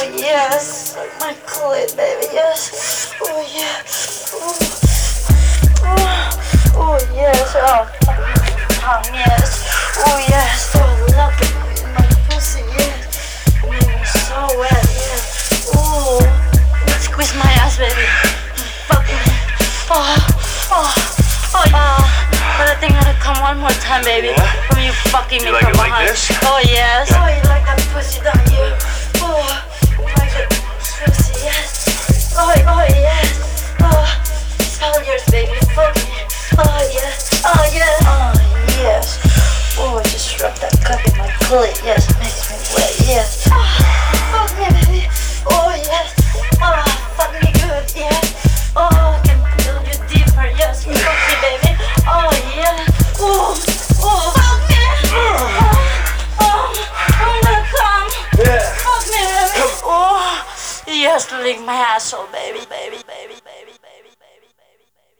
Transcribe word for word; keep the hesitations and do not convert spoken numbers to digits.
Oh yes, like my clit, baby. Yes. Oh yeah. Oh, oh, oh yes. Oh, tongue, yes. Oh yes. Oh, I love it. My pussy, yes. Made me so wet, yes. Oh, squeeze my ass, baby. Fuck me. Oh, oh, oh, oh. But I think I gotta come one more time, baby. Yeah? From you fucking me You like from it like behind. this? Oh yes. Yeah. Oh, you like that pussy, don't you? Oh, you like that pussy, yes. Oh, oh yes. Oh, it's all yours, baby. Fuck me. Oh yes. Oh yes. Oh yes. Oh, I just rubbed that cup in my clit. Yes, it makes me wet. Yes. Oh, fuck me, baby. Oh yes. Oh, fuck me good. Yes. Oh, I can feel you deeper. Yes, fuck me, baby. Oh yeah. Oh, oh, fuck me. Oh, oh, I'm gonna come. Yeah. Fuck me, baby. Oh, yes, lick my asshole, baby, baby, baby, baby.